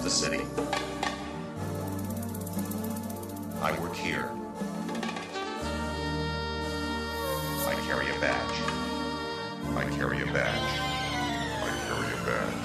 the city. I work here. I carry a badge. I carry a badge. I carry a badge.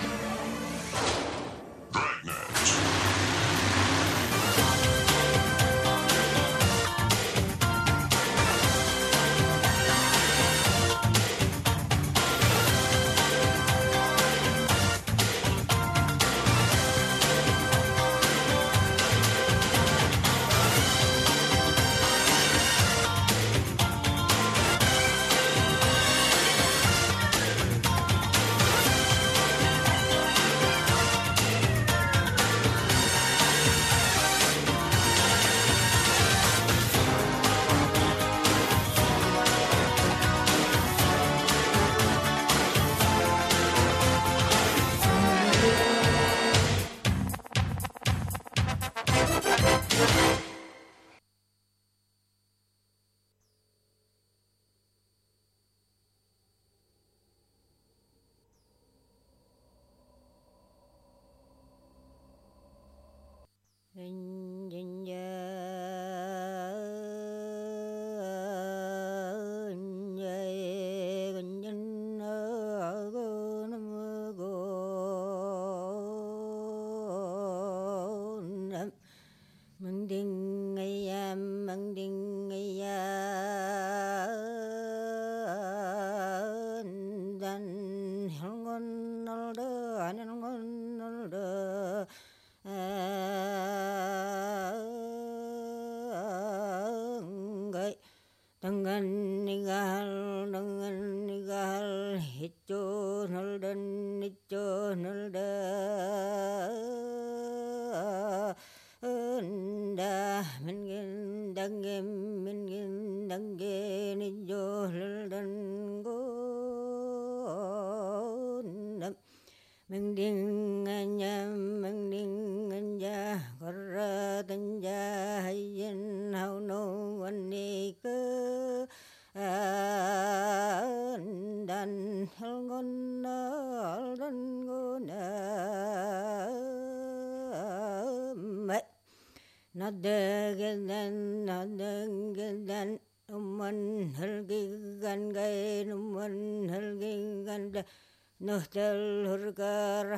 Nuhtel hurgar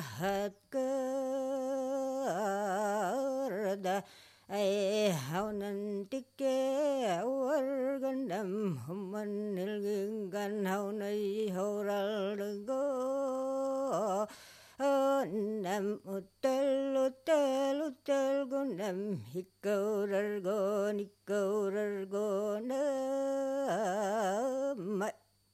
hatkarda ay haunan tikke wargandam human hilgingan haunai horalgo nam utel gundam hikkorargo nam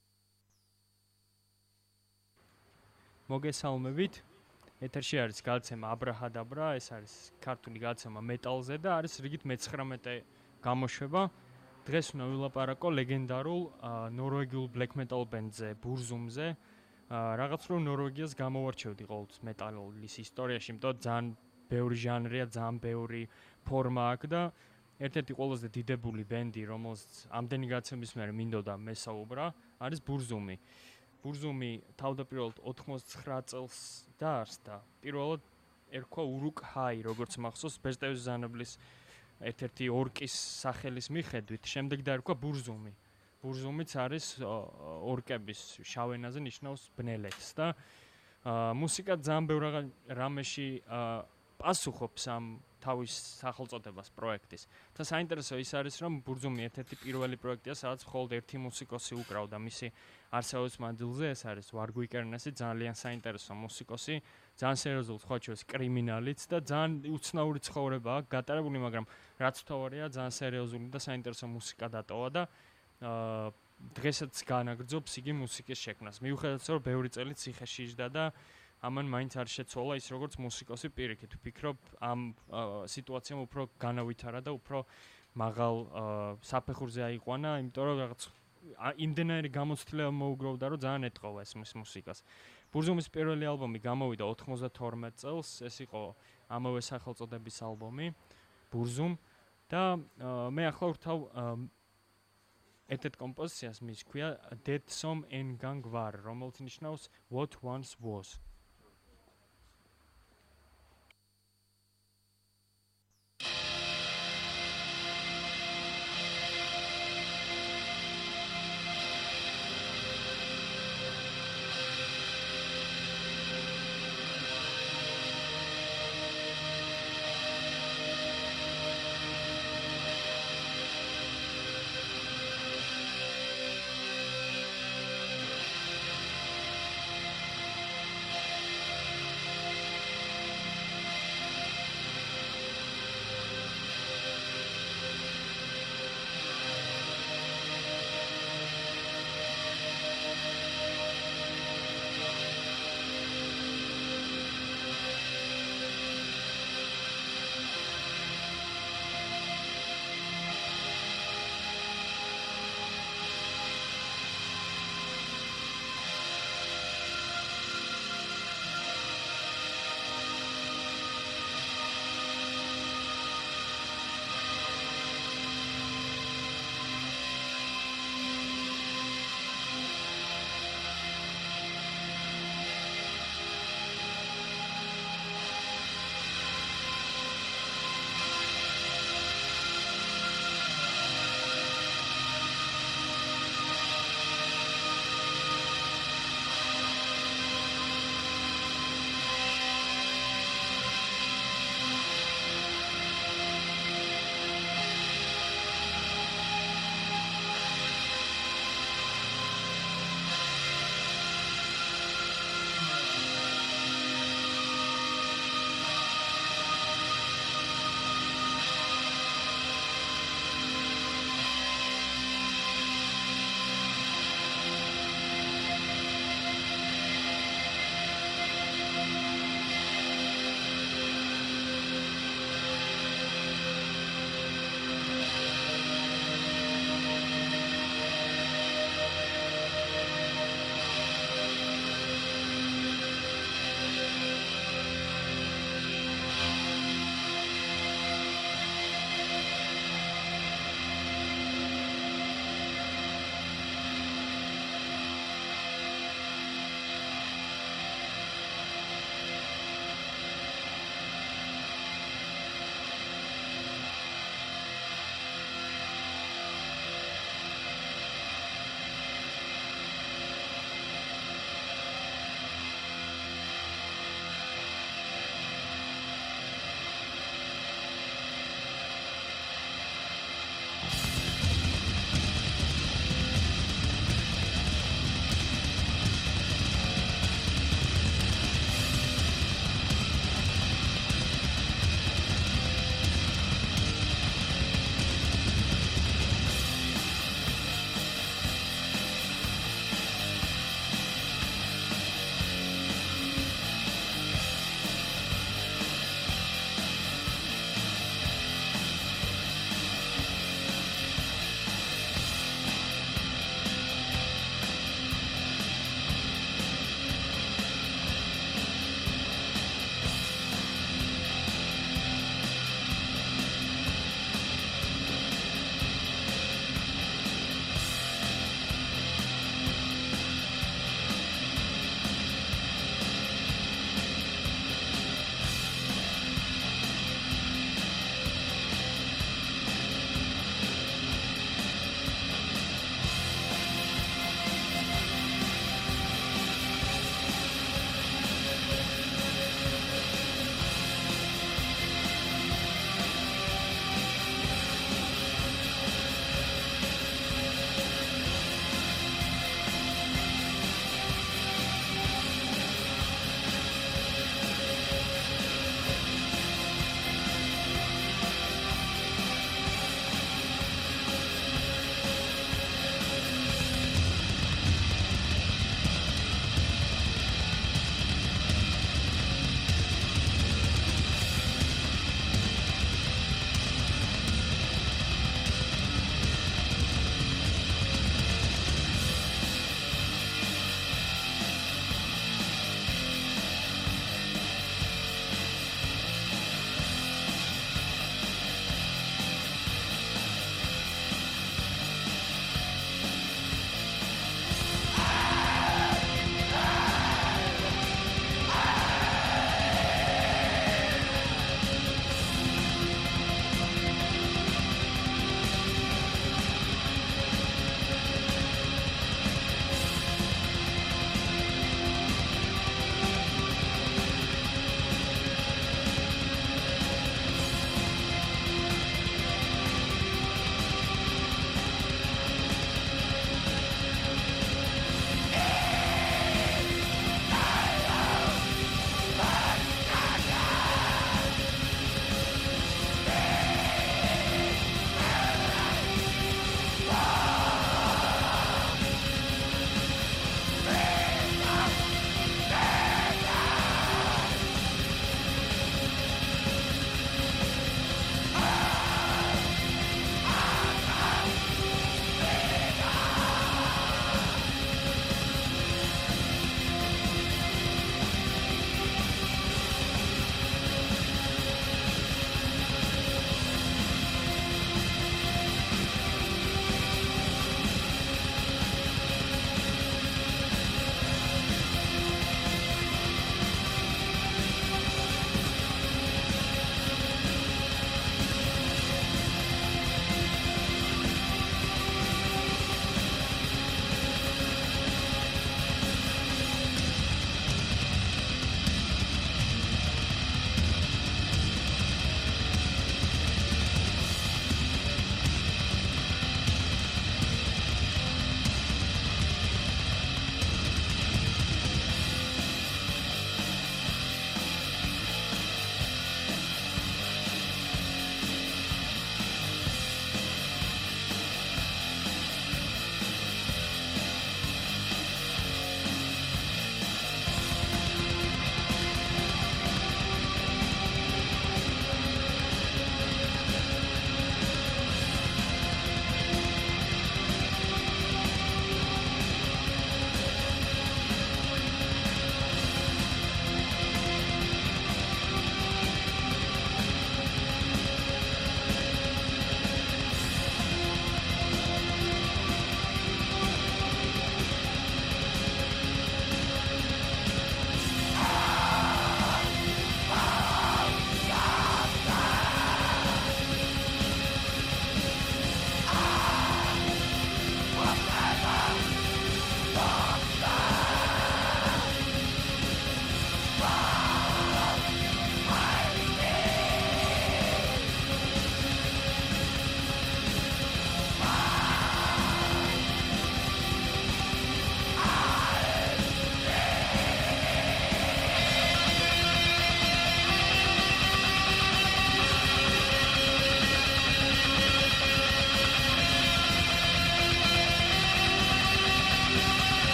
მოგესალმებით. ეთერში არის გადაცემა აბრაჰადაბრა, ეს არის ქართული გადაცემა მეტალზე და არის რიგით მე-19 გამოშვება. დღეს უნდა ვილაპარაკო ლეგენდარულ ნორვეგიულ black metal band-ზე, ბურზუმზე. რაღაც რომ ნორვეგიას გამოვარჩევდი ყოველთვის მეტალის ისტორიაში, იმიტომ ძალიან ბევრი ჟანრია, ძალიან ბევრი ფორმა აქვს და ერთ-ერთი ყველაზე დიდებული ბენდი, რომელსაც ამდენი გადაცემის მერე მინდოდა მესაუბრა, არის ბურზუმი. ბურზუმი თავდაპირველად 99 წელს დაარსდა. პირველად ერქვა ურუკ ჰაი, როგორც მახსოვს, ბესტევის ზანებლის ერთ-ერთი ორკის სახელის მიხედვით, შემდეგ დაერქვა ბურზუმი. ბურზუმიც არის ორკების შავენაზე ნიშნავს ბნელეთს და მუსიკა ძალიან ბევრ რამეში პასუხობს ამ თავის სახელწოდებას პროექტის. და საინტერესო ის არის, რომ ბურზუმი ერთ-ერთი პირველი პროექტია, სადაც მხოლოდ ერთი მუსიკოსი უკრავდა მისი არსებობის მანძილზე, ეს არის ვარგვი კერნესი, ძალიან საინტერესო მუსიკოსი, ძალიან სერიოზული სხვაჩვენს კრიმინალიც და ძალიან უცნაური ცხოვრება აქვს გატარებული, მაგრამ რაც თავარია, ძალიან სერიოზული და საინტერესო მუსიკა დატოვა და დღესაც განაგრძობს იგი მუსიკის შექმნას. მიუხედავად რომ ბევრი წელი ციხეში იჯდა და ამან მაინც არ შეცვალა ის როგორც მუსიკოსი პირიქით. ვფიქრობ ამ სიტუაციამ უფრო განავითარა და უფრო მაღალ საფეხურზე აიყვანა, იმიტომ რომ რაღაც იმდენარი გამოცდილება მოუგროვდა, რომ ძალიან ეტყობა ეს მუსიკას. ბურზუმის პირველი ალბომი გამოვიდა 92 წელს, ეს იყო ამავე სახელწოდების ალბომი, ბურზუმ და მე ახლა ვrთავ ერთ-ერთ კომპოზიციას, მის ქვია Dead Som Engang Var, რომელიც ნიშნავს What Once Was.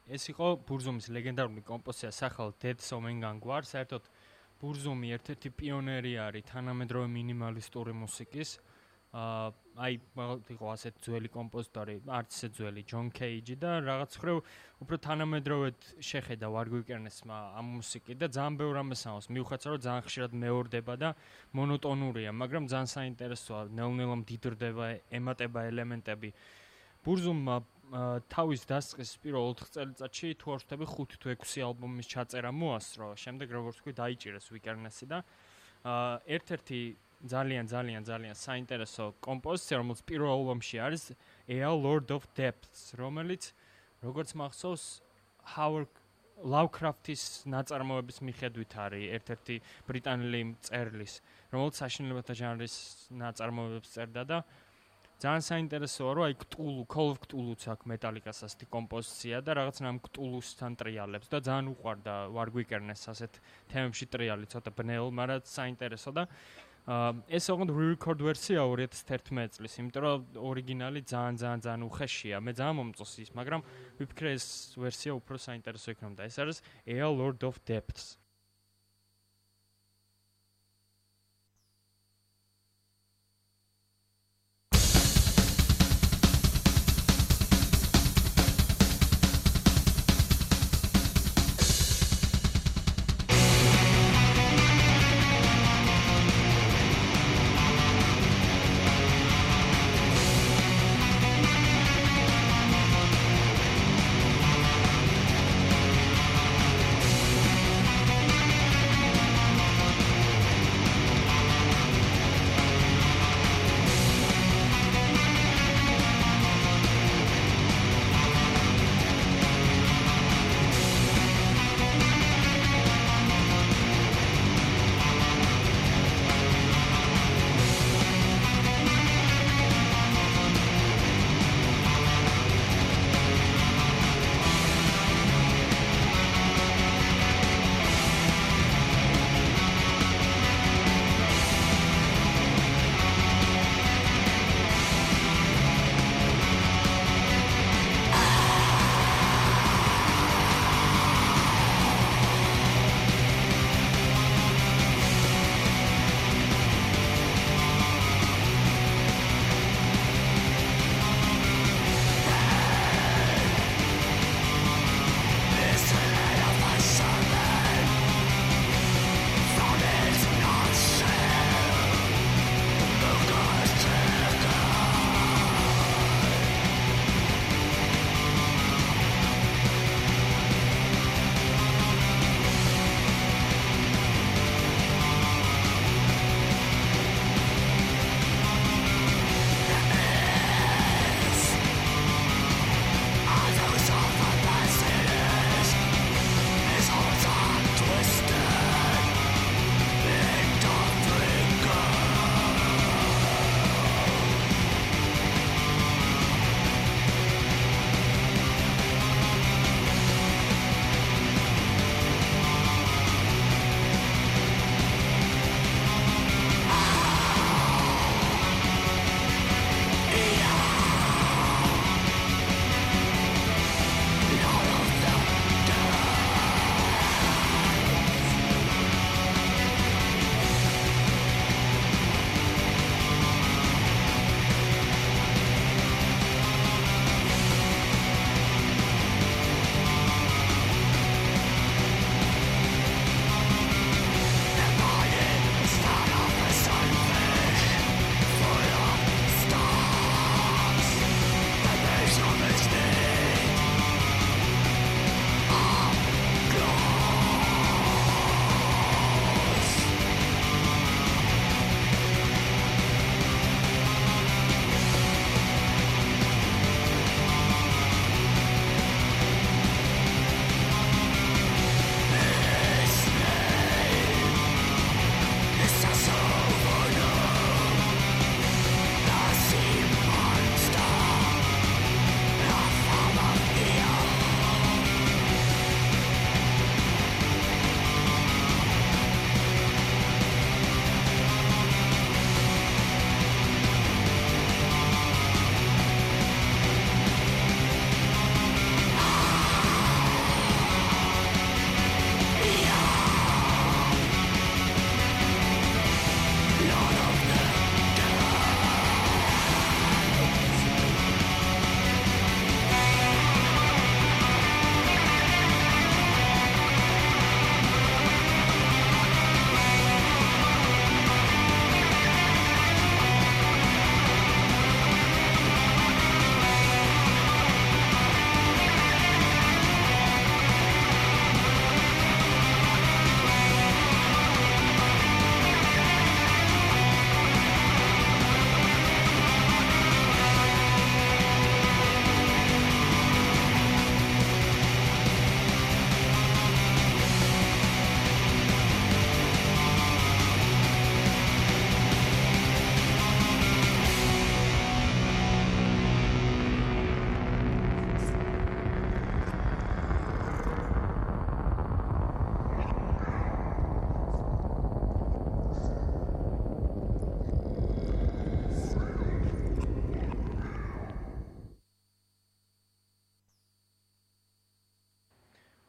ეს იყო ბურზუმის ლეგენდარული კომპოზიცია სახელად Dead Somengangwar. საერთოდ ბურზუმი ერთ-ერთი პიონერი არის თანამედროვე მინიმალისტური მუსიკის. აი იყო ასეთ ძველი კომპოზიტორი, არც ისე ძველი, ჯონ კეიჯი და რაღაც ხრივ უფრო თანამედროვედ შეხედა ვარგვიკერნესმა ამ მუსიკით და ძალიან ბევრ რამეს ამბობს. მიუხედავად რომ ძალიან ხშირად მეორდება და მონოტონურია, მაგრამ ძალიან საინტერესოა, ნელ-ნელა მდიდრდება, ემატება ელემენტები. ბურზუმმა თავის დასწრის პირველ 4 წელიწადში თუ არ ვთქვი 5 თუ 6 ალბომის ჩაწერა მოასწრო, შემდეგ როგორც ვთქვი დაიჭირეს ვიკერნესი და ერთ-ერთი ძალიან საინტერესო კომპოზიცია, რომელიც პირველ ალბომში არის Ea Lord of Depths, რომელიც როგორც მახსოვს Howard Lovecraft-ის ნაწარმოების მიხედვით არის ერთ-ერთი ბრიტანელი მწერლის, რომელიც საშინელებათა ჟანრის ნაწარმოებებს წერდა და ძალიან საინტერესოა, რომ აი Call of Cthulhu-ც აქვს მეტალიკას ასეთი კომპოზიცია და რაღაცნაირ Cthulhu-სთან ტრიალებს და ძალიან უყვარდა ვარგვიკერნეს ასეთ თემებში ტრიალი, ცოტა ბნელ, მაგრამ საინტერესო და ეს ოღონდ re-record ვერსია 2011 წლის, იმიტომ რომ ორიგინალი ძალიან უხეშია. მე ძალიან მომწონს ის, მაგრამ ვიფიქრე ეს ვერსია უფრო საინტერესო იქნება. ეს არის Ea Lord of Depths.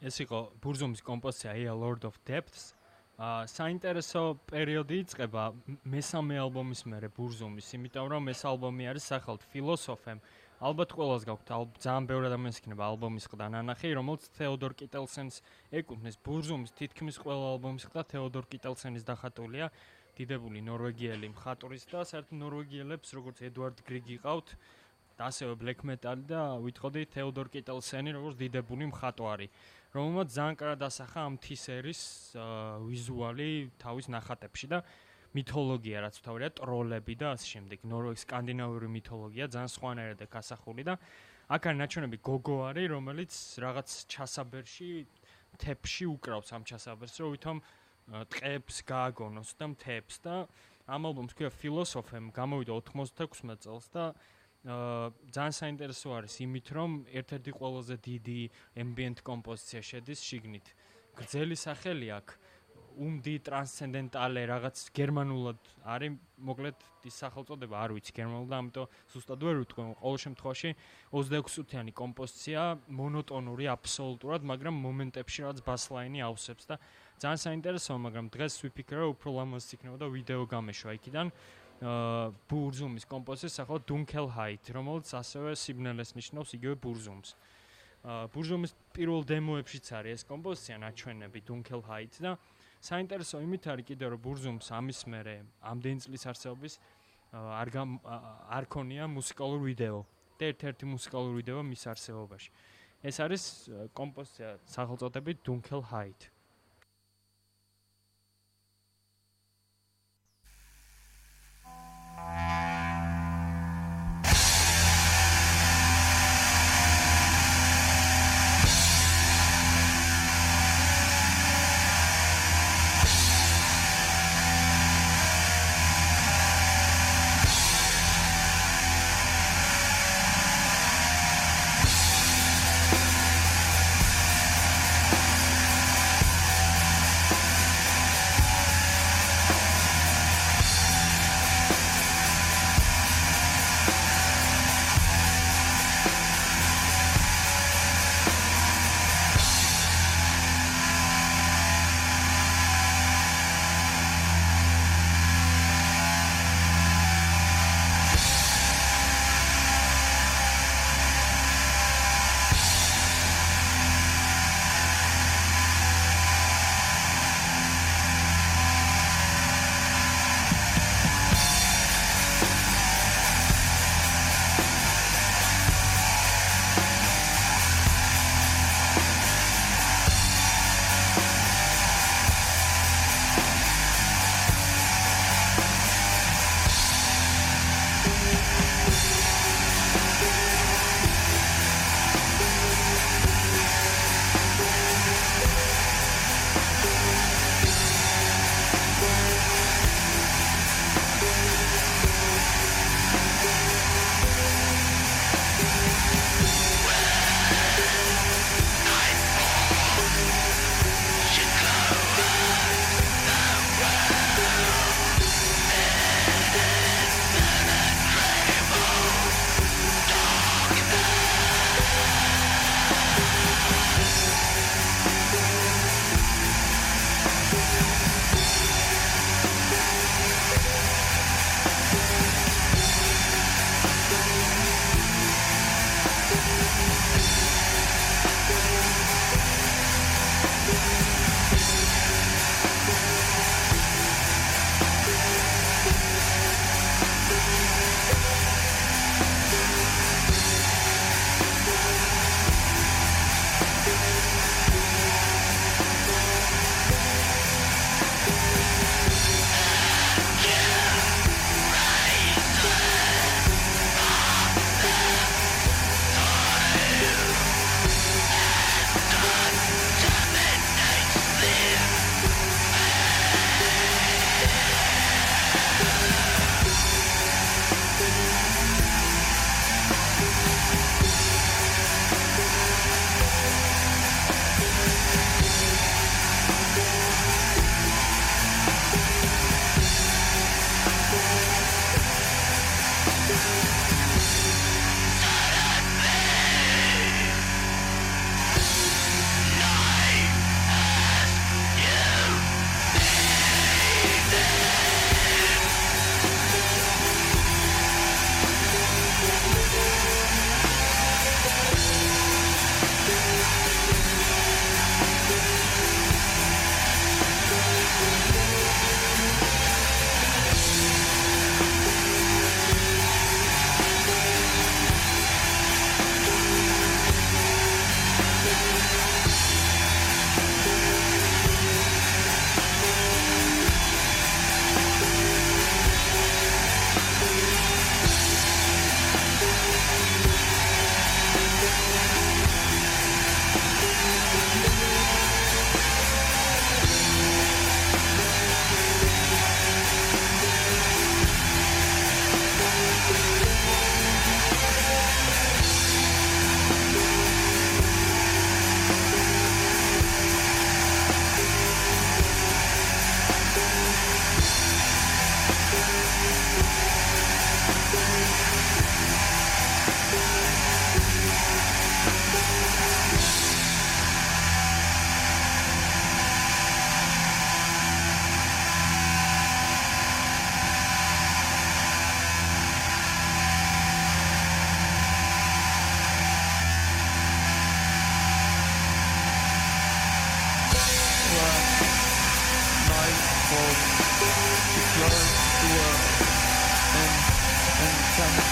ეს იყო ბურზუმის კომპოზიცია A Lord of Depths. საინტერესო პერიოდი იწყება მესამე ალბომის მერე ბურზუმის, იმიტომ რომ ეს ალბომი არის სახელთ ფილოსოფემ. ალბათ ყველას გაქვთ ძალიან ბევრი ადამიანს იქნება ალბომის ყდა ნანახი, რომელიც თეოდორ კიტელსენს ეკუთვნის. ბურზუმის თითქმის ყველა ალბომის ყდა თეოდორ კიტელსენის დახატულია. დიდებული ნორვეგიელი მხატვრის და საერთოდ ნორვეგიელებს როგორც ედვარდ გრიგი ყავთ და ასევე ბლეკ მეტალი და ვითხოვდი თეოდორ კიტელსენი როგორც დიდებული მხატვარი, რომელმაც ძალიან კარგად ასახა ამ თისერის ვიზუალი თავის ნახატებში და მითოლოგია, რაც თავია ტროლები და ასე შემდეგ. სკანდინავიური მითოლოგია ძალიან სხვანაირად ეგ ასახული და აქ არის ნაჩვენები გოგო არის, რომელიც რაღაც ჩასაბერში, მთებში უკრავს ამ ჩასაბერს, რომ ვითომ ტყეებს გააგონოს და მთებს და ამ ალბომს ქვია ფილოსოფემ, გამოვიდა 96 წელს და ძალიან საინტერესო არის იმით, რომ ერთ-ერთი ყველაზე დიდი ambient კომპოზიცია შედის შიგნით. გრძელი სახელი აქვს umdi transcendentale რაღაც გერმანულად არის, მოკლედ ის სახელწოდება არ ვიცი გერმანულად და ამიტომ ზუსტად ვერ ვიტყვი. ყოველ შემთხვევაში 26-წუთიანი კომპოზიცია, მონოტონური აბსოლუტურად, მაგრამ მომენტებში რაღაც ბასლაინი ავსებს და ძალიან საინტერესოა, მაგრამ დღეს ვიფიქრე, უფრო ლამაზ იქნება და ვიდეო გამეშვა იქიდან. ბურზუმის კომპოზიცია სახელად Dunkelheit, რომელიც ასევე სიბნელეს ნიშნავს იგივე ბურზუმს. ბურზუმის პირველ დემოებშიც არის ეს კომპოზიცია ნაჩვენები Dunkelheit და საინტერესო იმით არის კიდევ რომ ბურზუმს ამის მერე ამდენი წლის არსებობის არ ქონია მუსიკალური ვიდეო და ერთ-ერთი მუსიკალური ვიდეო მის არსებობაში. ეს არის კომპოზიცია სახელწოდებით Dunkelheit.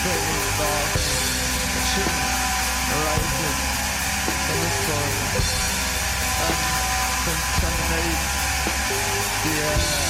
penetrating darkness, a chimney arises from the soil and contaminates the air.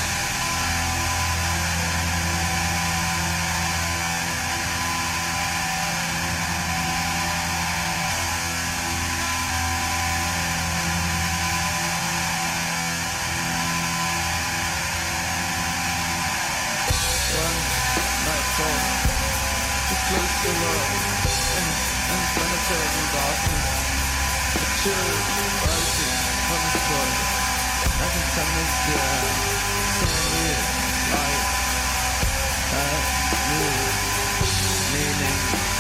Close the world and penetrating darkness, a chill rises from the soil and contaminates the air. Suddenly light has new meaning.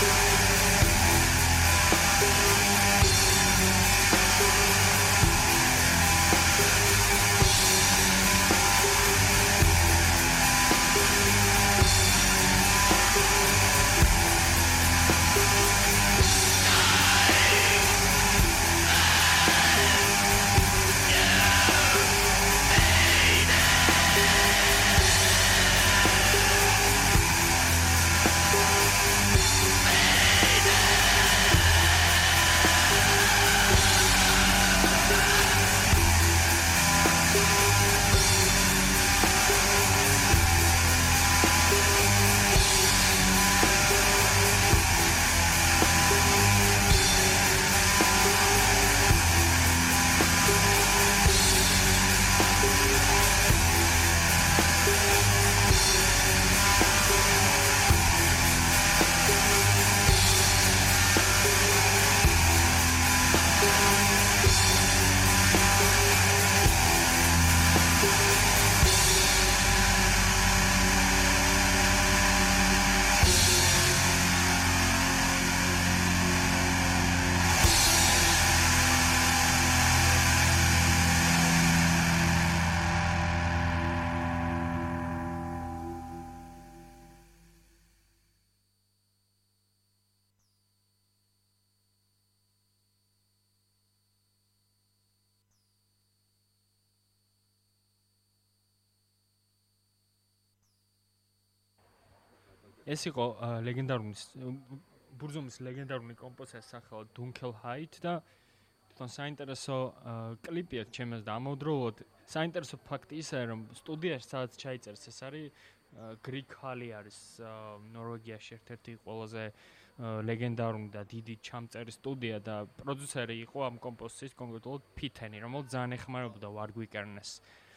ეს იყო ლეგენდარული ბურზუმის ლეგენდარული კომპოზიციის სახელად Dunkel Height და თვითონ საინტერესო კლიპია ჩემს და ამავდროულად საინტერესო ფაქტი ისაა რომ სტუდიაში სადაც ჩაიწერეს ეს არის Greek Hall არის ნორვეგიაში ერთ-ერთი ყველაზე ლეგენდარული და დიდი ჩამწერი სტუდია და პროდიუსერი იყო ამ კომპოზიციის კონკრეტულად Piteni, რომელიც ძალიან ეხმარებოდა Warwick-ს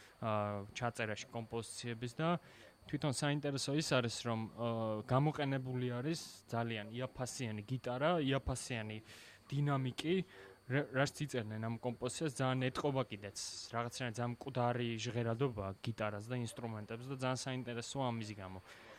ჩაწერაში კომპოზიციების და თვითონ საინტერესო ის არის რომ გამოყენებული არის ძალიან იაფასიანი გიტარა, იაფასიანი დინამიკი, რაც იწერდნენ ამ კომპოზიციას ძალიან ეთყობა კიდეც რაღაცნაირად ძალიან მკვდარი ჟღერადობა გიტარას და ინსტრუმენტებს და ძალიან საინტერესოა ამის გამო.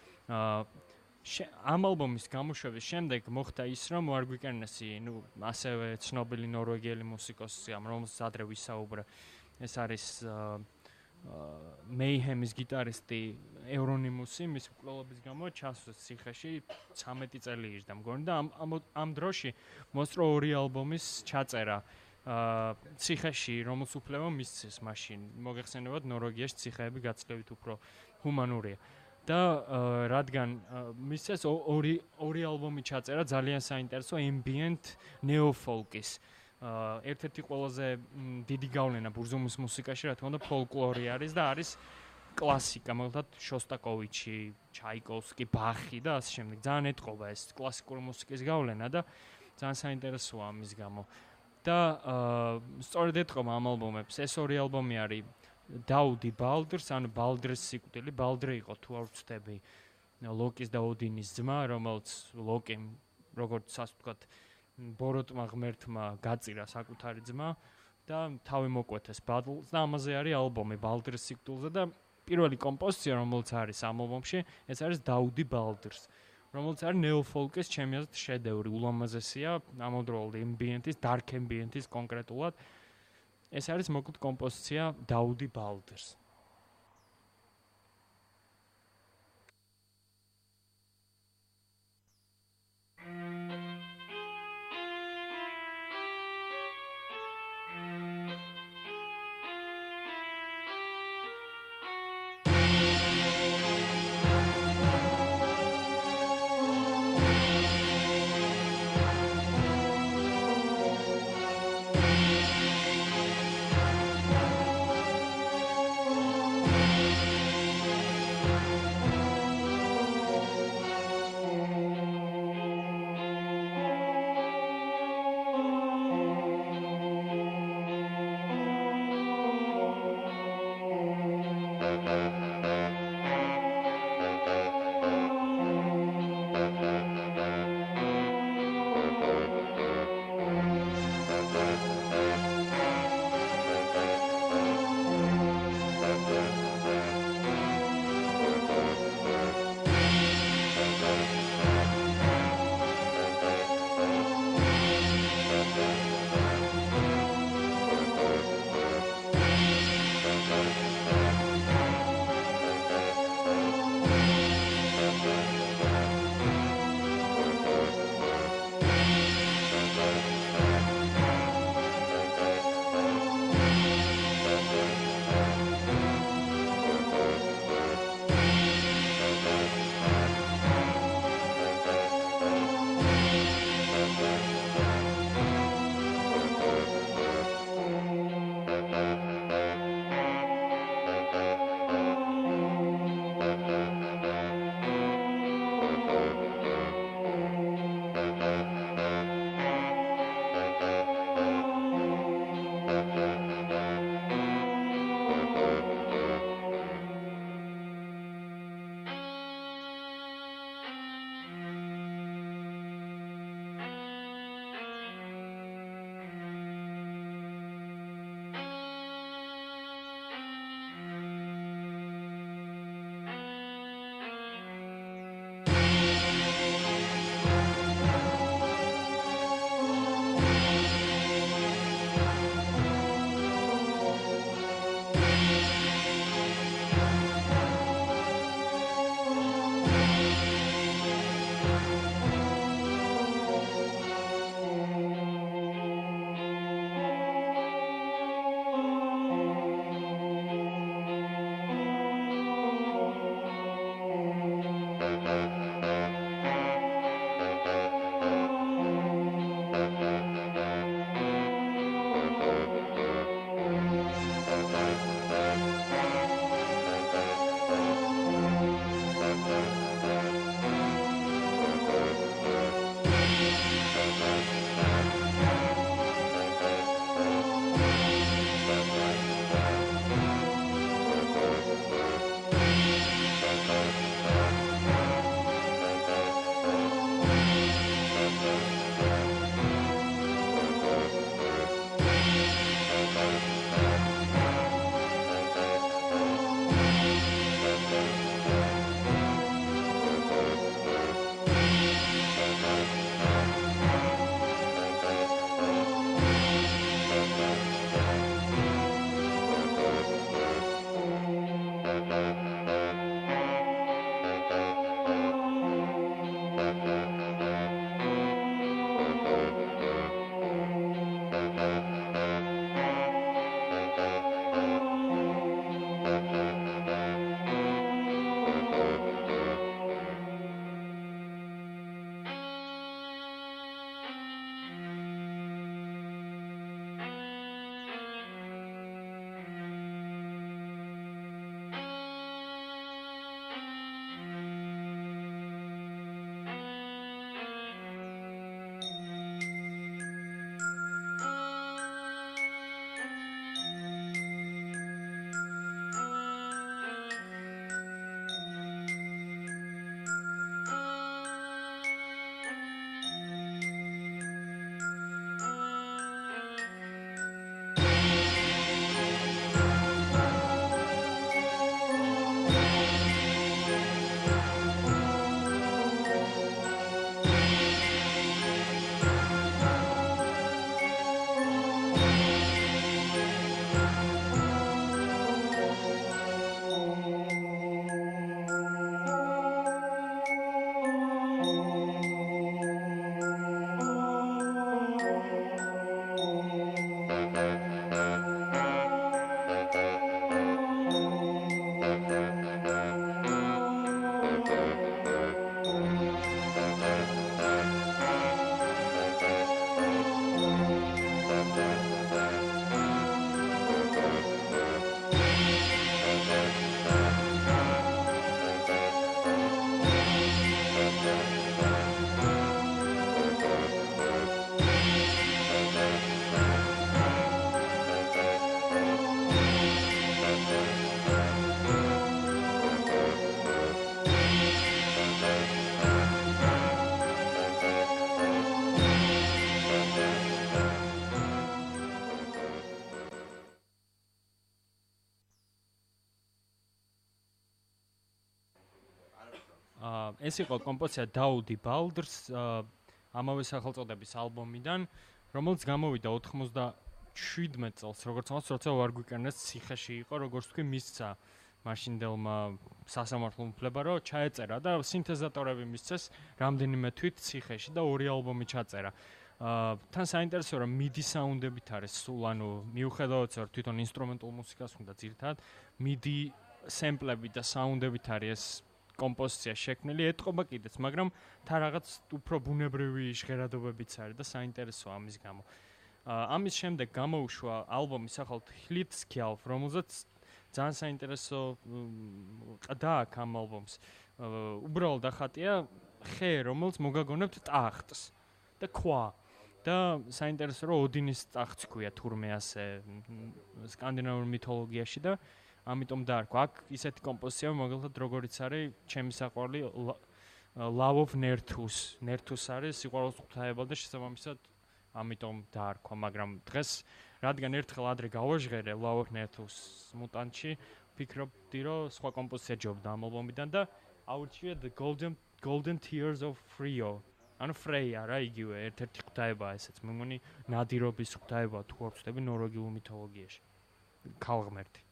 ამ ალბომის გამოშვების შემდეგ მოხდა ის რომ Warwick-ი, ასევე ცნობილი ნორვეგიელი მუსიკოსი, რომელსაც ადრე ვისაუბრე, ეს არის Mayhem-ის გიტარისტი ევრონიმუსი, მის მკვლელობის გამო ჩასვეს ციხეში 13 წელი იჯდა მგონი და ამ დროში მოსწრო ორი ალბომის ჩაწერა ციხეში, რომელს უფლება მისცეს მაშინ. მოგეხსენებათ, ნორვეგიაში ციხეები გაცილებით უფრო ჰუმანურია. და რადგან მისცეს ორი ალბომი ჩაწერა ძალიან საინტერესო ambient neo-folk-ის. ერთ-ერთი ყველაზე დიდი გავლენა ბურზუმის მუსიკაში, რა თქმა უნდა, ფოლკლორი არის და არის კლასიკა, მაგალითად შოსტაკოვიჩი, ჩაიკოვსკი, ბახი და ასე შემდეგ. ძალიან ეთყობა ეს კლასიკური მუსიკის გავლენა და ძალიან საინტერესოა ამის გამო. და სწორედ ეთყობა ამ ალბომებს. ეს ორი ალბომი არის დაუდი ბალდრს, ანუ ბალდრის სიკვდილი. ბალდრი იყო, თუ არ ვცდები, ლოკის და ოდინის ძმა, რომელიც ლოკიმ, როგორც ასე ვთქვათ, ბოროტმა ღმერთმა გაწირა საკუთარი ძმა და თავი მოკვეთეს ბადლს და ამაზე არის ალბომი ბალდრის სიკვდილზე და პირველი კომპოზიცია რომელიც არის ამ ალბომში ეს არის დაუდი ბალდრს რომელიც არის ნეო-ფოლკის ჩემი აზრით შედევრი ულამაზესია ამავდროულად ambient-ის dark ambient-ის კონკრეტულად ეს არის მოკლედ კომპოზიცია დაუდი ბალდრს ეს იყო კომპოზიცია დაუდი ბალდრს ამავე სახელწოდების ალბომიდან, რომელიც გამოვიდა 97 წელს, როგორც თავს, როცა ვარგვიკენეს ციხეში იყო, როგორც თქვი, მისცა მაშინდელმა სასამართლო უფლება, რომ ჩაეწერა და სინთეზატორები მისცეს რამდენიმე თვით ციხეში და 2 ალბომი ჩაწერა. თან საინტერესოა, რომ MIDI საუნდებით არის სულ, ანუ მიუხედავად რომ თვითონ ინსტრუმენტულ მუსიკას უნდა ძირითადად MIDI სემპლები და საუნდებით არის ეს კომპოზიცია შექმნილი, ეტყობა კიდეც, მაგრამ თან რაღაც უფრო ბუნებრივი ჟღერადობებიც არის და საინტერესოა ამის გამო. ამის შემდეგ გამოუშვა ალბომი სახელად Hlitskjalf, რომელზეც ძალიან საინტერესო ყდა აქვს ამ ალბომს. უბრალოდ ახატია ხე, რომელიც მოგაგონებთ ტახტს და ქვა. და საინტერესო რომ ოდინის ტახტს ქვია თურმე ასე სკანდინავურ მითოლოგიაში და ამიტომ დაარქვა. აქ ისეთი კომპოზიცია მაგალითად როგორიც არის ჩემი საყვარელი Love of Nerthus. Nerthus არის სიყვარულის ღვთაება და შესაბამისად ამიტომ დაარქვა, მაგრამ დღეს რადგან ერთხელ ადრე გავაჟღერე Love of Nerthus მუტანტში, ვფიქრობდი რომ სხვა კომპოზიცია ჯობდა ამ ალბომიდან და აურჩია The Golden Tears of Frio. ანუ ფრეია რა იგივე ერთ-ერთი ღვთაებაა ესეც. მე მგონი ნადირობის ღვთაებაა თუ არ ვცდები ნორვეგიულ მითოლოგიაში. ქალღმერთი.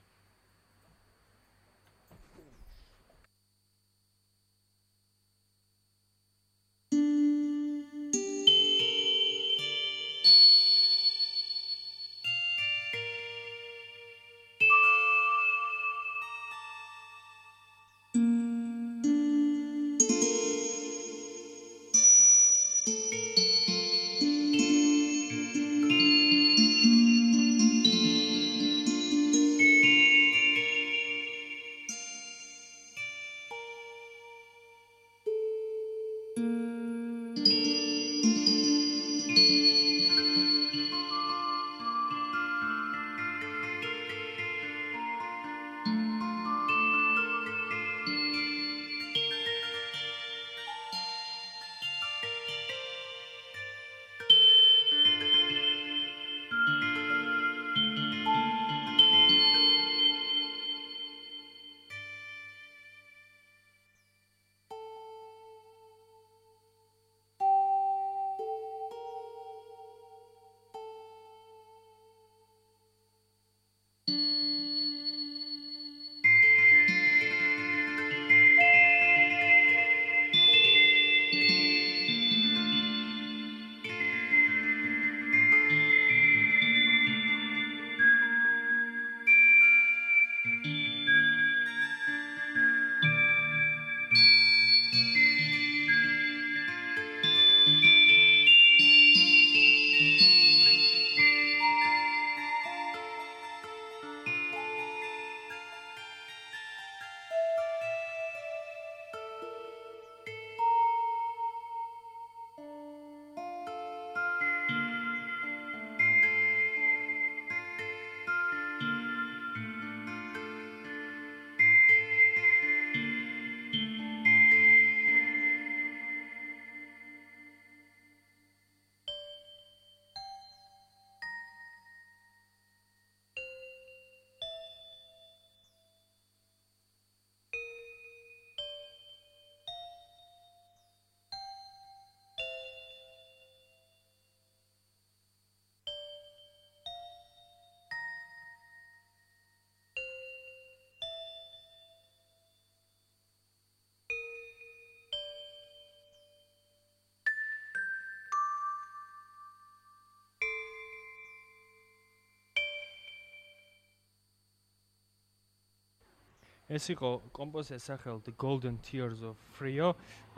ეს იყო კომპოზიცია სახელად The Golden Tears of Frio.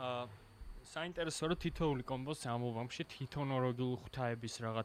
საინტერესო რომ თითოეული კომპოზიცია ამ ალბომში თვითონ ნორვეგიულ ღვთაების რაღაც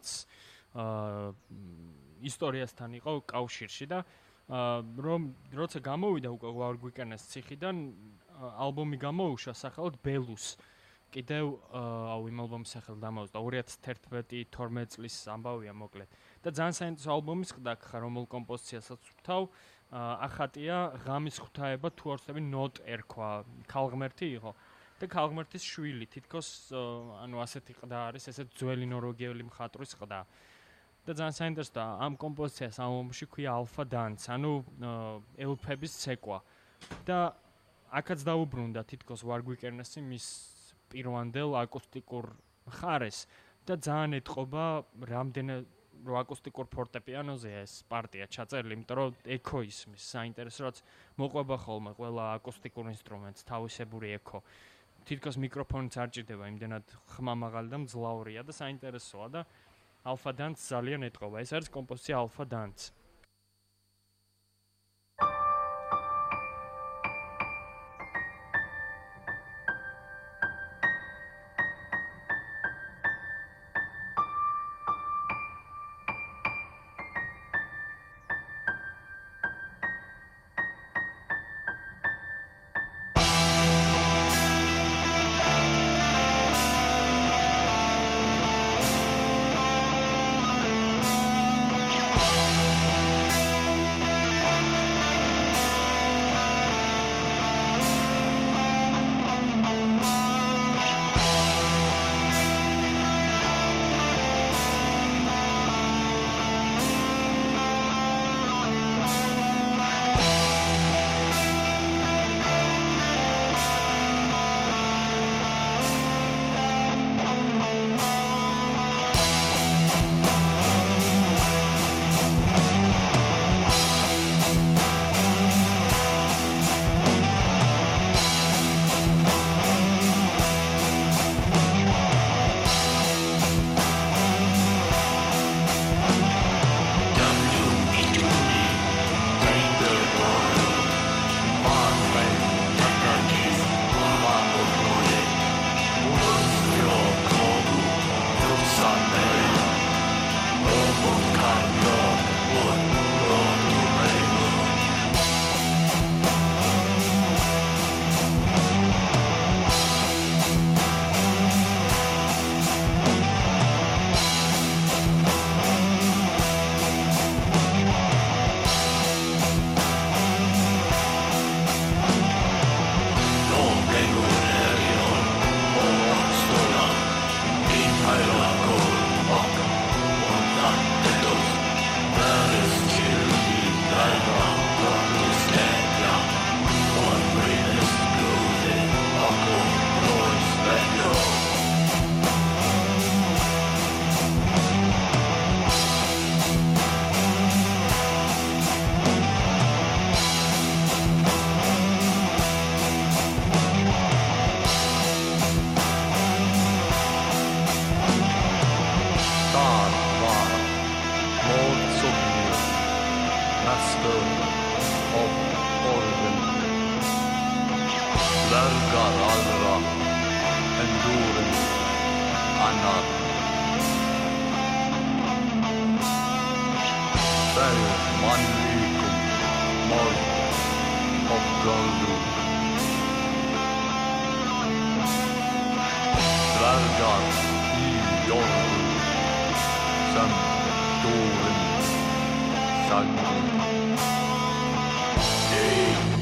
ისტორიასთან იყო კავშირში და რომ როცა გამოვიდა უკვე ვარგვიკენეს ციხიდან ალბომი გამოუშვა სახელად Belus. კიდევ იმ ალბომის სახელად ამავსდა 2011-12 წლის ამბავია მოკლედ. და ძალიან საინტერესო ალბომის ყდა ხარ რომელ კომპოზიციასაც ვთავ ახატია ღამის ღვთაება თუ არ ვცდები ნოტ ერქვა ქალღმერთი იყო და ქალღმერთის შვილი თითქოს ანუ ასეთი ყდა არის ესეთ ძველი ნორვეგიული მხატვრის ყდა და ძალიან საინტერესოა ამ კომპოზიციას ამ ალბომში ქვია Alpha Dance ანუ ელფების ცეკვა და აქაც დაუბრუნდა თითქოს ვარგვიკერნესი მის პირვანდელ აკუსტიკურ ხარეს და ძალიან ეთყობა რამდენად რო აკუსტიკურ ფორტეპიანოზეა ეს პარტია ჩაწერილი, იმიტომ რომ ექო ისმის საინტერესო რაც მოყვება ხოლმე ყველა აკუსტიკურ ინსტრუმენტს თავისებური ექო. თითქოს მიკროფონიც არ ჭირდება, იმდენად ხმამაღალი და მძლავრია და საინტერესოა და Alpha Dance ძალიან ეთყობა. ეს არის კომპოზიცია Alpha Dance. Largar allra en doren annar. Färg manlikum morg och guldur. Largar i jorden som doren sagde.